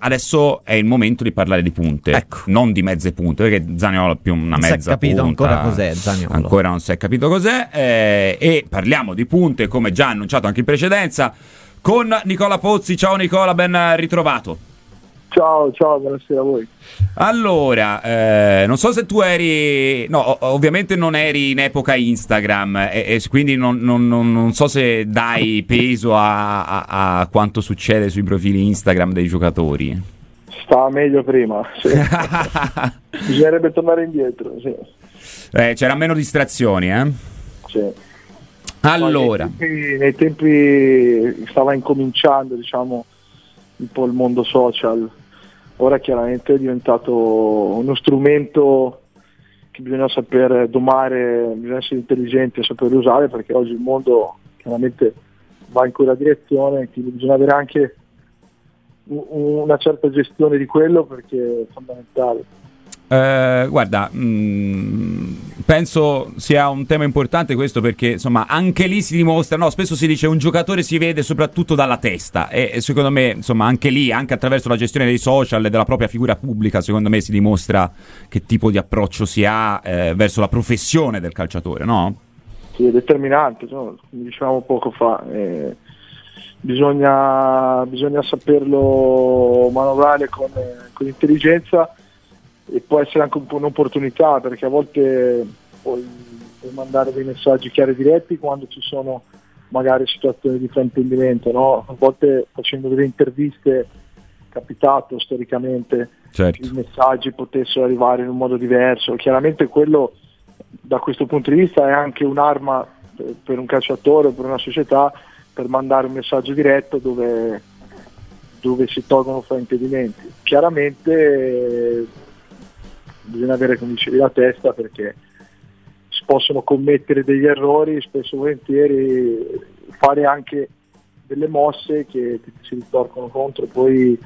adesso è il momento di parlare di punte, ecco, non di mezze punte, perché Zaniolo è più una mezza punta. Non si è capito ancora cos'è Zaniolo. Ancora non si è capito cos'è, e parliamo di punte, come già annunciato anche in precedenza, con Nicola Pozzi. Ciao Nicola, ben ritrovato. Ciao, buonasera a voi. Allora, non so se tu eri... No, ovviamente non eri in epoca Instagram, e quindi non so se dai peso a quanto succede sui profili Instagram dei giocatori. Stava meglio prima, sì. Bisognerebbe tornare indietro, sì. C'era meno distrazioni, Sì. Allora... Nei tempi stava incominciando, diciamo, un po' il mondo social. Ora chiaramente è diventato uno strumento che bisogna saper domare, bisogna essere intelligenti a saper usare, perché oggi il mondo chiaramente va in quella direzione, quindi bisogna avere anche una certa gestione di quello, perché è fondamentale. Guarda, penso sia un tema importante questo, perché insomma anche lì si dimostra, no, spesso si dice un giocatore si vede soprattutto dalla testa, e secondo me insomma anche lì, anche attraverso la gestione dei social e della propria figura pubblica, secondo me si dimostra che tipo di approccio si ha verso la professione del calciatore, no? Sì, è determinante, no? Come dicevamo poco fa, bisogna saperlo manovrare con intelligenza, e può essere anche un po' un'opportunità, perché a volte puoi mandare dei messaggi chiari e diretti quando ci sono magari situazioni di fraintendimento, no? A volte facendo delle interviste è capitato storicamente, certo, che i messaggi potessero arrivare in un modo diverso. Chiaramente quello, da questo punto di vista, è anche un'arma per un calciatore o per una società, per mandare un messaggio diretto dove si tolgono fraintendimenti. Chiaramente bisogna avere, come dicevi, la testa, perché si possono commettere degli errori, spesso e volentieri fare anche delle mosse che si ritorcono contro, poi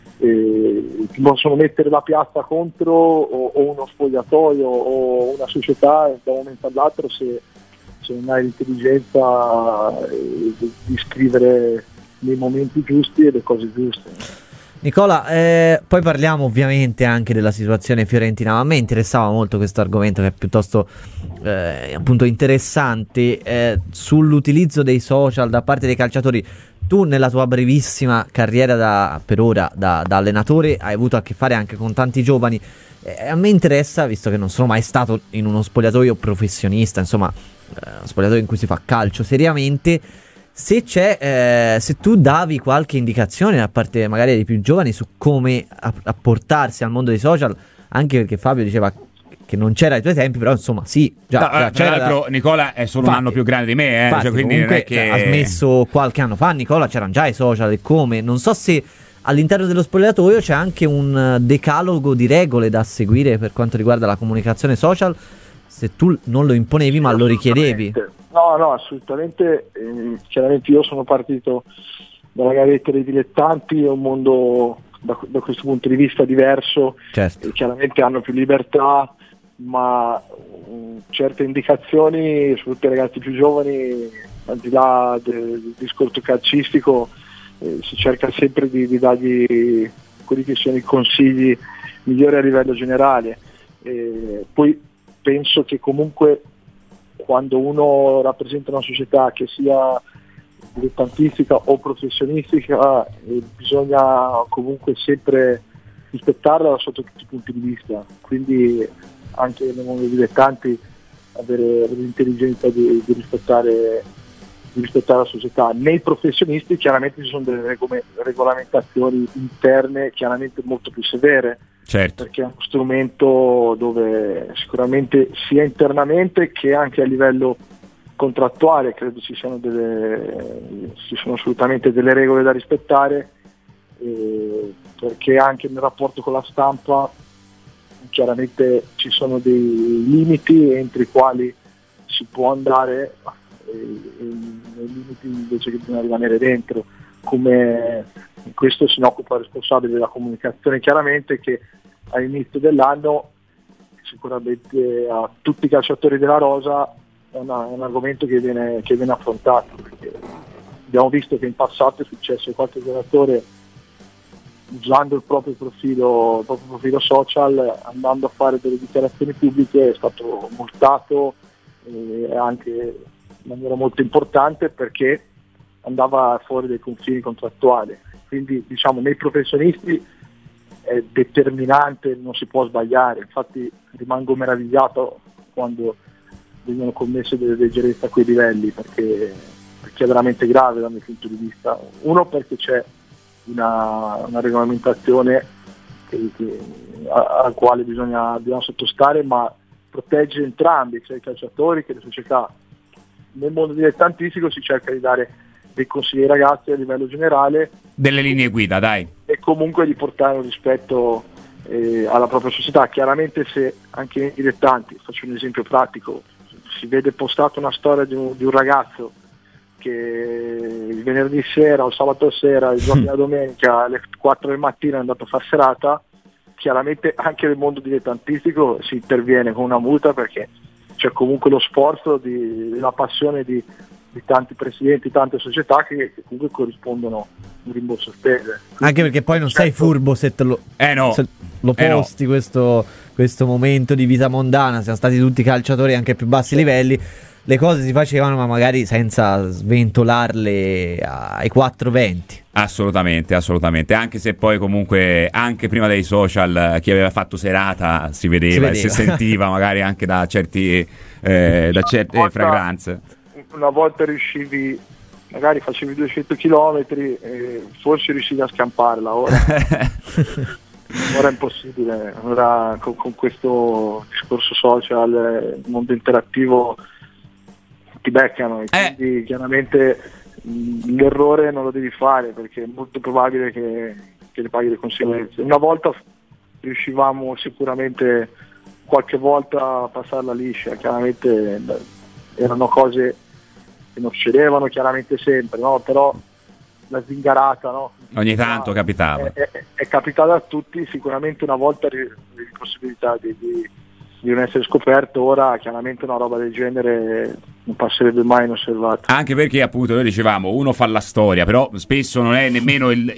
ti possono mettere la piazza contro, o uno spogliatoio o una società da un momento all'altro, se non hai l'intelligenza di scrivere nei momenti giusti e le cose giuste. Nicola, poi parliamo ovviamente anche della situazione fiorentina, ma a me interessava molto questo argomento, che è piuttosto appunto interessante, sull'utilizzo dei social da parte dei calciatori. Tu nella tua brevissima carriera per ora da allenatore hai avuto a che fare anche con tanti giovani. A me interessa, visto che non sono mai stato in uno spogliatoio professionista, insomma uno spogliatoio in cui si fa calcio seriamente, se tu davi qualche indicazione da parte magari dei più giovani su come apportarsi al mondo dei social, anche perché Fabio diceva che non c'era ai tuoi tempi, però insomma sì, già tra l'altro Nicola è solo un anno più grande di me, infatti, cioè, quindi non è che ha smesso qualche anno fa. Nicola, c'erano già i social, e come, non so se all'interno dello spogliatoio c'è anche un decalogo di regole da seguire per quanto riguarda la comunicazione social, se tu non lo imponevi ma lo richiedevi. No, assolutamente. Chiaramente io sono partito dalla gavetta dei dilettanti, è un mondo da questo punto di vista diverso, certo. Chiaramente hanno più libertà, ma certe indicazioni, soprattutto ai ragazzi più giovani, al di là del discorso calcistico, si cerca sempre di dargli quelli che sono i consigli migliori a livello generale. Poi penso che comunque, quando uno rappresenta una società, che sia dilettantistica o professionistica, bisogna comunque sempre rispettarla sotto tutti i punti di vista, quindi anche nel mondo dei dilettanti avere l'intelligenza di rispettare la società. Nei professionisti chiaramente ci sono delle regolamentazioni interne chiaramente molto più severe, certo, perché è uno strumento dove sicuramente sia internamente che anche a livello contrattuale credo ci sono assolutamente delle regole da rispettare, perché anche nel rapporto con la stampa chiaramente ci sono dei limiti entro i quali si può andare, nei limiti invece che bisogna rimanere dentro, come questo se ne occupa il responsabile della comunicazione, chiaramente, che all'inizio dell'anno sicuramente a tutti i calciatori della rosa è un argomento che viene affrontato, perché abbiamo visto che in passato è successo che qualche giocatore usando il proprio profilo social, andando a fare delle dichiarazioni pubbliche, è stato multato anche in maniera molto importante perché andava fuori dai confini contrattuali. Quindi diciamo nei professionisti è determinante, non si può sbagliare, infatti rimango meravigliato quando vengono commesse delle leggerezze a quei livelli, perché è veramente grave dal mio punto di vista. Uno, perché c'è una regolamentazione al quale bisogna sottostare, ma protegge entrambi, sia i calciatori che le società. Nel mondo dilettantistico si cerca di dare dei consigli ai ragazzi a livello generale, delle linee guida, dai, e comunque di portare un rispetto alla propria società. Chiaramente se anche nei dilettanti, faccio un esempio pratico, si vede postata una storia di un ragazzo che il venerdì sera o il sabato sera, il giorno della domenica alle 4 del mattino è andato a far serata, chiaramente anche nel mondo dilettantistico si interviene con una multa, perché c'è comunque lo sforzo la passione di tanti presidenti, tante società che comunque corrispondono un rimborso spese. Anche perché poi non sei furbo se te lo, se lo posti questo momento di vita mondana. Siamo stati tutti calciatori anche ai più bassi livelli, le cose si facevano ma magari senza sventolarle ai 420. Assolutamente, anche se poi comunque anche prima dei social chi aveva fatto serata si vedeva. E si sentiva magari anche da certe fragranze. Una volta riuscivi, magari facevi 200 chilometri e forse riuscivi a scamparla, ora è impossibile. Ora con questo discorso social, il mondo interattivo, ti beccano, e quindi chiaramente l'errore non lo devi fare, perché è molto probabile che ne paghi le conseguenze. Una volta riuscivamo sicuramente qualche volta a passarla liscia, chiaramente erano cose che non succedevano chiaramente sempre, no? Però la zingarata, no? Ogni tanto capitava. È capitata a tutti, sicuramente una volta avevi possibilità di non essere scoperto, ora chiaramente una roba del genere non passerebbe mai inosservata. Anche perché appunto noi dicevamo, uno fa la storia, però spesso non è nemmeno il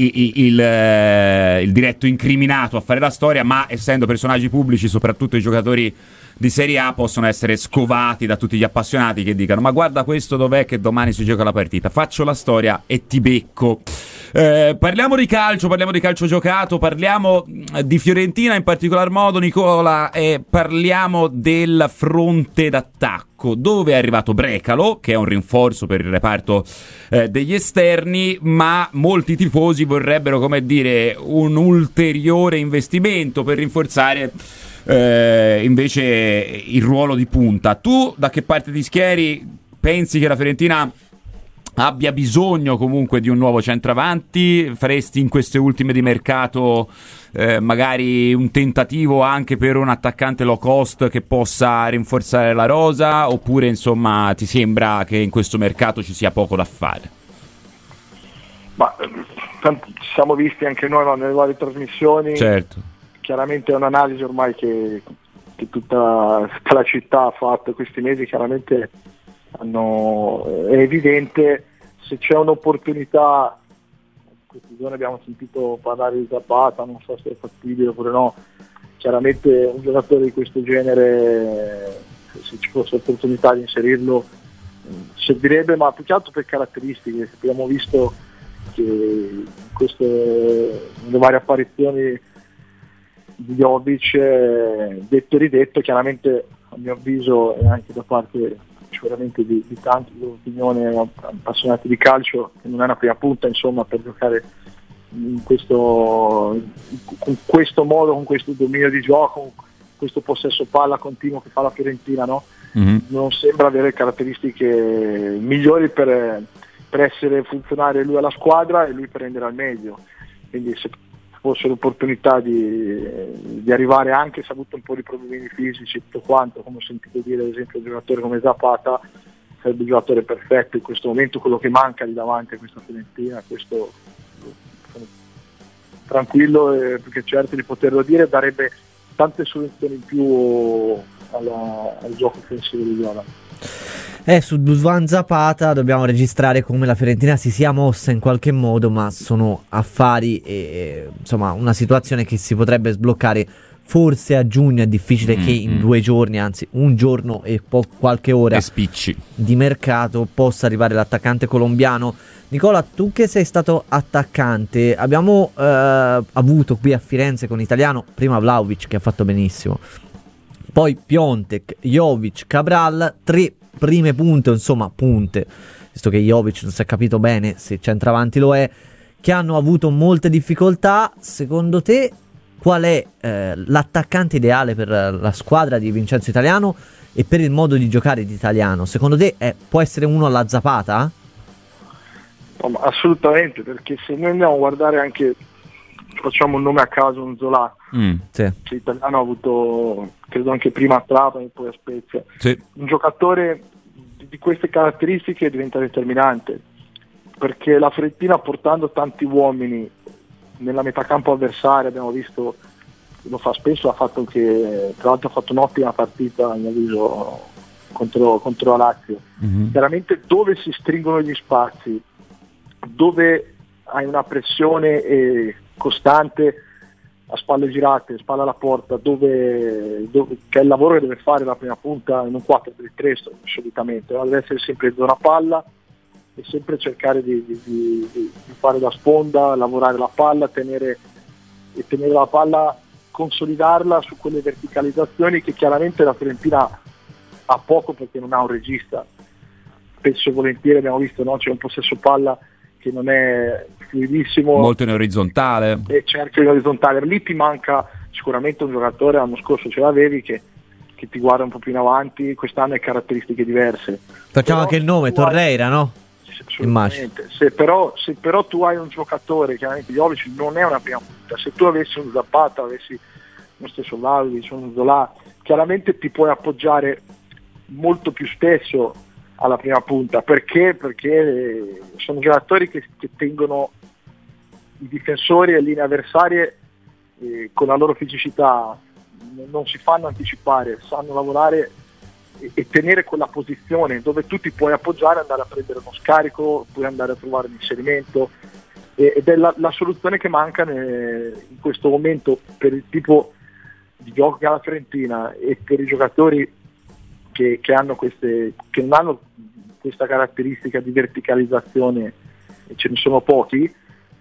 diretto incriminato a fare la storia, ma essendo personaggi pubblici, soprattutto i giocatori di Serie A, possono essere scovati da tutti gli appassionati che dicano: ma guarda questo dov'è che domani si gioca la partita, faccio la storia e ti becco. Parliamo di calcio giocato, parliamo di Fiorentina in particolar modo, Nicola, e parliamo del fronte d'attacco, dove è arrivato Brecalo, che è un rinforzo per il reparto degli esterni, ma molti tifosi vorrebbero, come dire, un ulteriore investimento per rinforzare invece il ruolo di punta. Tu da che parte ti schieri? Pensi che la Fiorentina abbia bisogno comunque di un nuovo centravanti? Faresti in queste ultime di mercato magari un tentativo anche per un attaccante low cost che possa rinforzare la rosa, oppure insomma ti sembra che in questo mercato ci sia poco da fare? Ma ci siamo visti anche noi nelle varie trasmissioni. Certo. Chiaramente è un'analisi ormai che tutta la città ha fatto questi mesi, chiaramente è evidente. Se c'è un'opportunità, questi giorni abbiamo sentito parlare di Zapata, non so se è fattibile oppure no, chiaramente un giocatore di questo genere, se ci fosse l'opportunità di inserirlo, servirebbe, ma più che altro per caratteristiche. Abbiamo visto che nelle varie apparizioni di Jovic, detto e ridetto, chiaramente a mio avviso e anche da parte sicuramente di tanti di opinione appassionati di calcio, che non è una prima punta insomma per giocare con questo modo, con questo dominio di gioco, con questo possesso palla continuo che fa la Fiorentina, no? Mm-hmm. Non sembra avere caratteristiche migliori per essere funzionare lui alla squadra e lui per rendere al meglio. Quindi se fosse l'opportunità di arrivare, anche se ha avuto un po' di problemi fisici e tutto quanto, come ho sentito dire ad esempio un giocatore come Zapata, sarebbe il giocatore perfetto in questo momento, quello che manca di davanti a questa Fiorentina. Questo sono tranquillo e più che certo di poterlo dire, darebbe tante soluzioni in più al gioco offensivo di Viola. Su Duvan Zapata dobbiamo registrare come la Fiorentina si sia mossa in qualche modo, ma sono affari e insomma una situazione che si potrebbe sbloccare forse a giugno. È difficile che in 2 giorni, anzi un giorno e qualche ora e spicci di mercato possa arrivare l'attaccante colombiano. Nicola, tu che sei stato attaccante, abbiamo avuto qui a Firenze con Italiano prima Vlahovic che ha fatto benissimo, poi Piontek, Jovic, Cabral, 3 prime punte, insomma punte, visto che Jovic non si è capito bene se centravanti lo è, che hanno avuto molte difficoltà. Secondo te qual è l'attaccante ideale per la squadra di Vincenzo Italiano e per il modo di giocare di Italiano? Secondo te può essere uno alla Zapata? No, assolutamente, perché se noi andiamo a guardare anche, facciamo un nome a caso, un Zola, sì. che Italiano ha avuto, credo anche prima a Trapani e poi a Spezia, sì. Un giocatore di queste caratteristiche diventa determinante, perché la Fiorentina, portando tanti uomini nella metacampo avversaria, abbiamo visto, lo fa spesso, ha fatto anche, tra l'altro ha fatto un'ottima partita a mio avviso contro la Lazio, chiaramente dove si stringono gli spazi, dove hai una pressione costante a spalle girate, spalla alla porta, dove che è il lavoro che deve fare la prima punta in un 4-3 solitamente, no? Deve essere sempre in zona palla e sempre cercare di fare da sponda, lavorare la palla, tenere la palla, consolidarla su quelle verticalizzazioni che chiaramente la Fiorentina ha poco perché non ha un regista. Spesso e volentieri abbiamo visto, no? C'è un possesso palla che non è fluidissimo, molto in orizzontale, e certo in orizzontale. Lì ti manca sicuramente un giocatore, l'anno scorso ce l'avevi, che ti guarda un po' più in avanti. Quest'anno ha caratteristiche diverse. Facciamo anche il nome, Torreira, no? Assolutamente. Se però tu hai un giocatore, chiaramente Jovic non è una prima punta, se tu avessi un Zapata, avessi lo stesso Vlahovic, un Zola, chiaramente ti puoi appoggiare molto più spesso alla prima punta, perché sono giocatori che tengono i difensori e linee avversarie con la loro fisicità, non si fanno anticipare, sanno lavorare e tenere quella posizione dove tu ti puoi appoggiare, andare a prendere uno scarico, puoi andare a trovare un inserimento, ed è la soluzione che manca in questo momento per il tipo di gioco che ha la Fiorentina e per i giocatori che non hanno questa caratteristica di verticalizzazione, e ce ne sono pochi.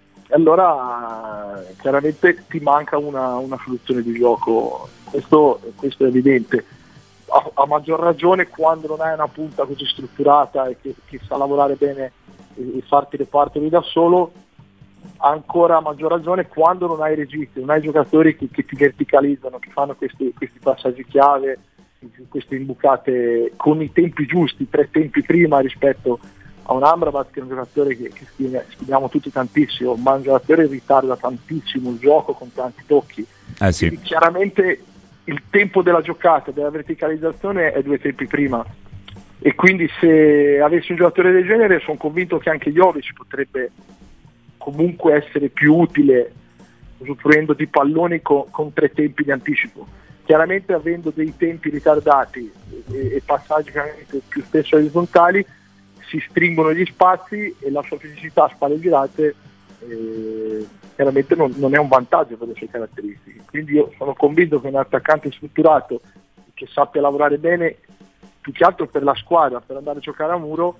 Allora chiaramente ti manca una soluzione di gioco, questo è evidente, a maggior ragione quando non hai una punta così strutturata e che sa lavorare bene e farti le parti lì da solo, ancora a maggior ragione quando non hai registi, non hai giocatori che ti verticalizzano, che fanno questi passaggi chiave, queste imbucate con i tempi giusti, 3 tempi prima rispetto a un Amrabat, che è un giocatore che stimiamo tutti tantissimo, ma è un giocatore che ritarda tantissimo il gioco con tanti tocchi. Sì. Quindi chiaramente il tempo della giocata, della verticalizzazione è 2 tempi prima, e quindi se avessi un giocatore del genere sono convinto che anche Jovic potrebbe comunque essere più utile usufruendo di palloni con 3 tempi di anticipo. Chiaramente avendo dei tempi ritardati e passaggi più spesso orizzontali si stringono gli spazi e la sua fisicità a spalle girate chiaramente non è un vantaggio per le sue caratteristiche. Quindi io sono convinto che un attaccante strutturato che sappia lavorare bene, più che altro per la squadra, per andare a giocare a muro,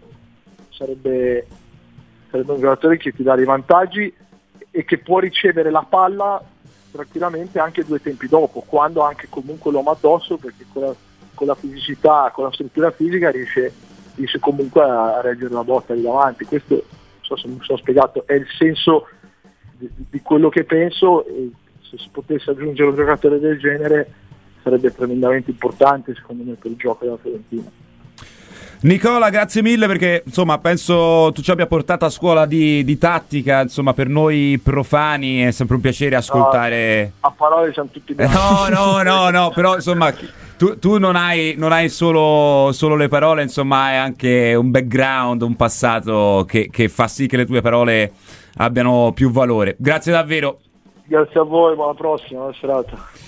sarebbe un giocatore che ti dà dei vantaggi e che può ricevere la palla tranquillamente anche 2 tempi dopo, quando anche comunque l'uomo addosso, perché con la fisicità, con la struttura fisica riesce comunque a reggere la botta di davanti. Questo, non so se mi sono spiegato, è il senso di quello che penso, e se si potesse aggiungere un giocatore del genere sarebbe tremendamente importante secondo me per il gioco della Fiorentina. Nicola, grazie mille, perché insomma penso tu ci abbia portato a scuola di tattica, insomma per noi profani è sempre un piacere ascoltare. No, a parole siamo tutti no, però insomma tu non hai solo le parole, insomma hai anche un background, un passato che fa sì che le tue parole abbiano più valore. Grazie davvero. Grazie a voi, buona prossima, buona serata.